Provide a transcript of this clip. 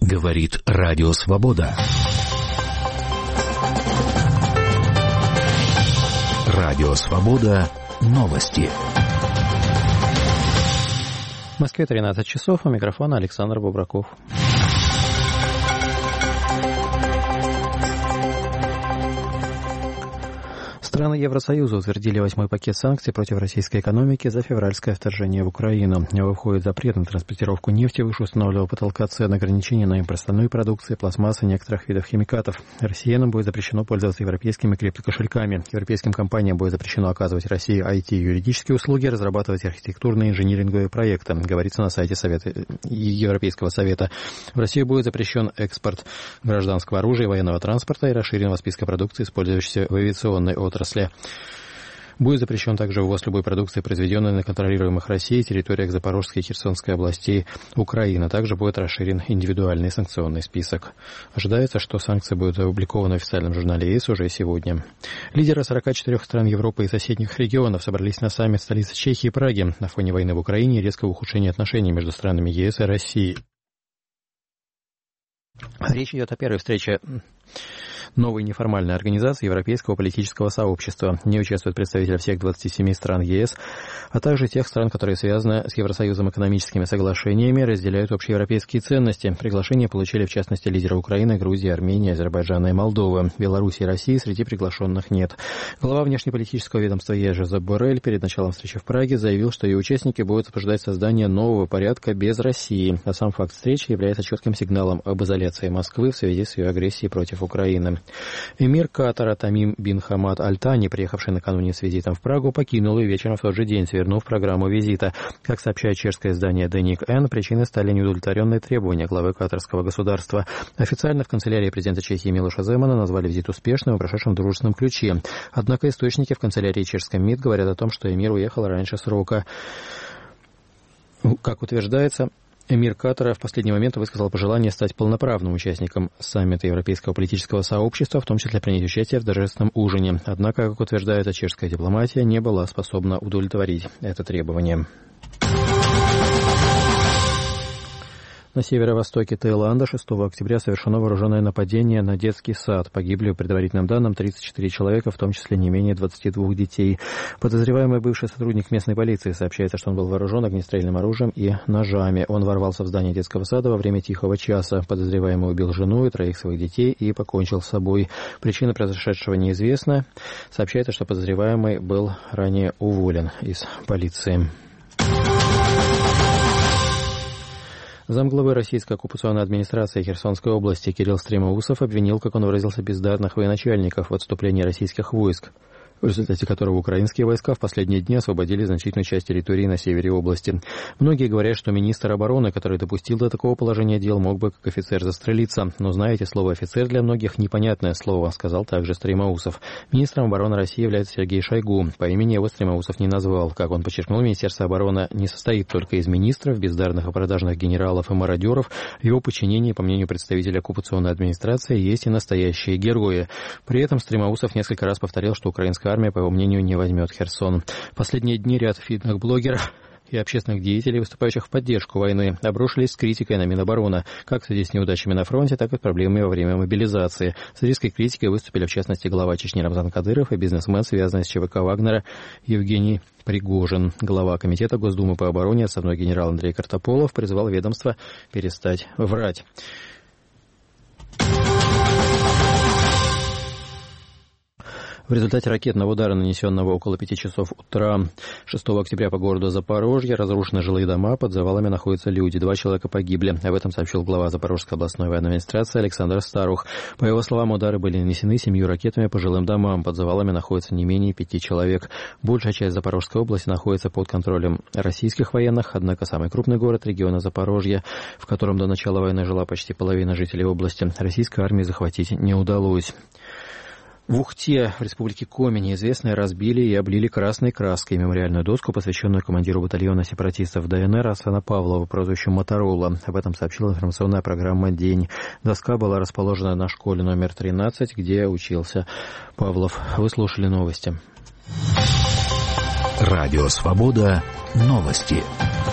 Говорит Радио Свобода. Радио Свобода. Новости. В Москве 13 часов. У микрофона Александр Бубраков. Страны Евросоюза утвердили 8-й пакет санкций против российской экономики за февральское вторжение в Украину. В него входит запрет на транспортировку нефти выше установленного потолка цен, ограничения на импорт остальной продукции, пластмассы и некоторых видов химикатов. Россиянам будет запрещено пользоваться европейскими криптокошельками. Европейским компаниям будет запрещено оказывать России IT и юридические услуги, разрабатывать архитектурные и инжиниринговые проекты, говорится на сайте Европейского совета. В Россию будет запрещен экспорт гражданского оружия и военного транспорта и расширенного списка продукции, использующейся в авиационной отрасли. Будет запрещен также ввоз любой продукции, произведенной на контролируемых Россией территориях Запорожской и Херсонской областей Украины. Также будет расширен индивидуальный санкционный список. Ожидается, что санкции будут опубликованы в официальном журнале ЕС уже сегодня. Лидеры 44 стран Европы и соседних регионов собрались на саммит столицы Чехии Праги на фоне войны в Украине и резкого ухудшения отношений между странами ЕС и Россией. Речь идет о первой встрече новой неформальной организации Европейского политического сообщества. В ней участвуют представители всех 27 стран ЕС, а также тех стран, которые связаны с Евросоюзом экономическими соглашениями, разделяют общеевропейские ценности. Приглашение получили, в частности, лидеры Украины, Грузии, Армении, Азербайджана и Молдовы. Беларуси и России среди приглашенных нет. Глава внешнеполитического ведомства ЕС Жозеп Боррель перед началом встречи в Праге заявил, что ее участники будут обсуждать создание нового порядка без России. А сам факт встречи является четким сигналом об изоляции Москвы в связи с ее агрессией против Украины. Эмир Катара Тамим бин Хамад Аль-Тани, приехавший накануне с визитом в Прагу, покинул ее вечером в тот же день, свернув программу визита. Как сообщает чешское издание Деник Н, причиной стали неудовлетворенные требования главы катарского государства. Официально в канцелярии президента Чехии Милоша Земана назвали визит успешным и прошедшим в дружественном ключе. Однако источники в канцелярии чешского МИД говорят о том, что эмир уехал раньше срока. Как утверждается, эмир Катара в последний момент высказал пожелание стать полноправным участником саммита Европейского политического сообщества, в том числе принять участие в торжественном ужине. Однако, как утверждается, чешская дипломатия не была способна удовлетворить это требование. На северо-востоке Таиланда 6 октября совершено вооруженное нападение на детский сад. Погибли, по предварительным данным, 34 человека, в том числе не менее 22 детей. Подозреваемый бывший сотрудник местной полиции сообщается, что он был вооружен огнестрельным оружием и ножами. Он ворвался в здание детского сада во время тихого часа. Подозреваемый убил жену и 3 своих детей и покончил с собой. Причина произошедшего неизвестна. Сообщается, что подозреваемый был ранее уволен из полиции. Замглавы российской оккупационной администрации Херсонской области Кирилл Стремоусов обвинил, как он выразился, бездарных военачальников в отступлении российских войск, в результате которого украинские войска в последние дни освободили значительную часть территории на севере области. Многие говорят, что министр обороны, который допустил до такого положения дел, мог бы как офицер застрелиться. Но знаете, слово «офицер» для многих непонятное слово, сказал также Стремоусов. Министром обороны России является Сергей Шойгу. По имени его Стремоусов не назвал. Как он подчеркнул, Министерство обороны не состоит только из министров, бездарных и продажных генералов и мародеров. В его подчинении, по мнению представителя оккупационной администрации, есть и настоящие герои. При этом Стремоусов несколько раз повторил, что украинская армия, по его мнению, не возьмет Херсон. В последние дни ряд фитнес-блогеров и общественных деятелей, выступающих в поддержку войны, обрушились с критикой на Минобороны, как в связи с неудачами на фронте, так и с проблемами во время мобилизации. С резкой критикой выступили, в частности, глава Чечни Рамзан Кадыров и бизнесмен, связанный с ЧВК Вагнера, Евгений Пригожин. Глава Комитета Госдумы по обороне, отставной генерал Андрей Картополов, призвал ведомство перестать врать. В результате ракетного удара, нанесенного около 5 часов утра 6 октября по городу Запорожье, разрушены жилые дома, под завалами находятся люди. 2 человека погибли. Об этом сообщил глава Запорожской областной военной администрации Александр Старух. По его словам, удары были нанесены 7 ракетами по жилым домам. Под завалами находится не менее 5 человек. Большая часть Запорожской области находится под контролем российских военных, однако самый крупный город региона Запорожье, в котором до начала войны жила почти половина жителей области, российской армии захватить не удалось. В Ухте, в республике Коми, неизвестные разбили и облили красной краской мемориальную доску, посвященную командиру батальона сепаратистов ДНР Асана Павлова, прозвищем Моторола. Об этом сообщила информационная программа «День». Доска была расположена на школе номер 13, где учился Павлов. Вы слушали новости. Радио «Свобода». Новости.